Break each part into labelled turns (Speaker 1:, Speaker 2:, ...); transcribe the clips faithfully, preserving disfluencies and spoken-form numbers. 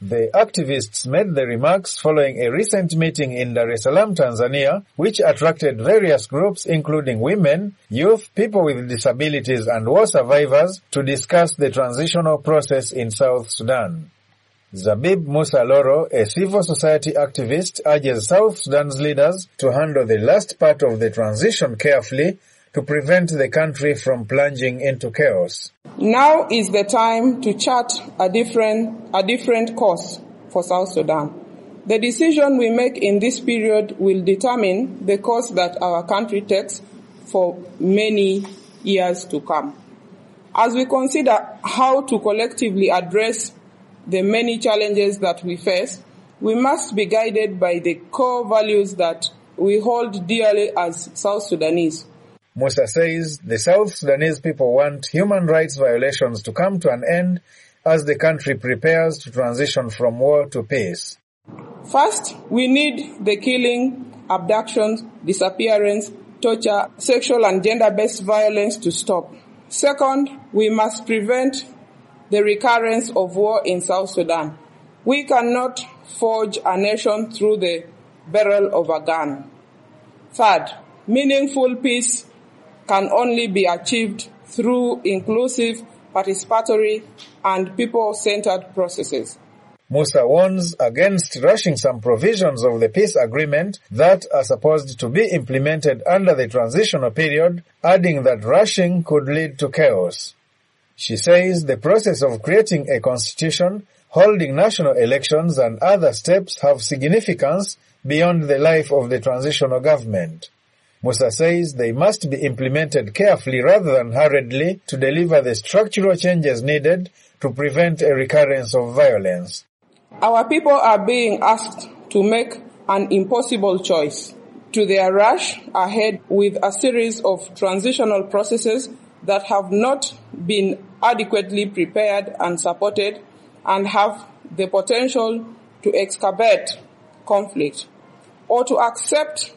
Speaker 1: The activists made the remarks following a recent meeting in Dar es Salaam, Tanzania, which attracted various groups including women, youth, people with disabilities and war survivors to discuss the transitional process in South Sudan. Zabib Musa Loro, a civil society activist, urges South Sudan's leaders to handle the last part of the transition carefully to prevent the country from plunging into chaos.
Speaker 2: Now is the time to chart a different, a different course for South Sudan. The decision we make in this period will determine the course that our country takes for many years to come. As we consider how to collectively address the many challenges that we face, we must be guided by the core values that we hold dearly as South Sudanese.
Speaker 1: Musa says the South Sudanese people want human rights violations to come to an end as the country prepares to transition from war to peace.
Speaker 2: First, we need the killing, abductions, disappearance, torture, sexual and gender-based violence to stop. Second, we must prevent the recurrence of war in South Sudan. We cannot forge a nation through the barrel of a gun. Third, meaningful peace can only be achieved through inclusive, participatory, and people-centered processes.
Speaker 1: Musa warns against rushing some provisions of the peace agreement that are supposed to be implemented under the transitional period, adding that rushing could lead to chaos. She says the process of creating a constitution, holding national elections, and other steps have significance beyond the life of the transitional government. Musa says they must be implemented carefully rather than hurriedly to deliver the structural changes needed to prevent a recurrence of violence.
Speaker 2: Our people are being asked to make an impossible choice. To their rush ahead with a series of transitional processes that have not been adequately prepared and supported and have the potential to exacerbate conflict, or to accept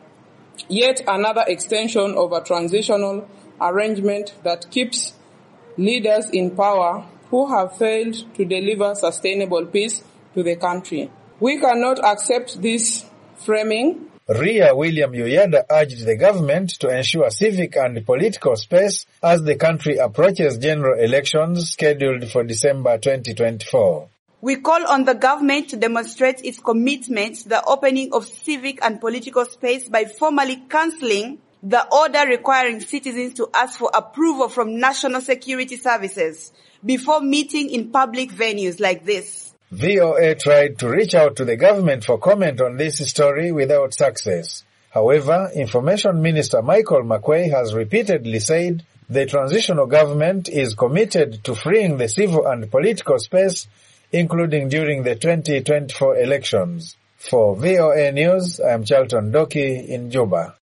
Speaker 2: yet another extension of a transitional arrangement that keeps leaders in power who have failed to deliver sustainable peace to the country. We cannot accept this framing.
Speaker 1: Ria William Yuyada urged the government to ensure civic and political space as the country approaches general elections scheduled for December twenty twenty-four.
Speaker 3: We call on the government to demonstrate its commitment to the opening of civic and political space by formally cancelling the order requiring citizens to ask for approval from national security services before meeting in public venues like this.
Speaker 1: V O A tried to reach out to the government for comment on this story without success. However, Information Minister Michael Makwei has repeatedly said the transitional government is committed to freeing the civil and political space, including during the twenty twenty-four elections. For V O A News, I am Charlton Doki in Juba.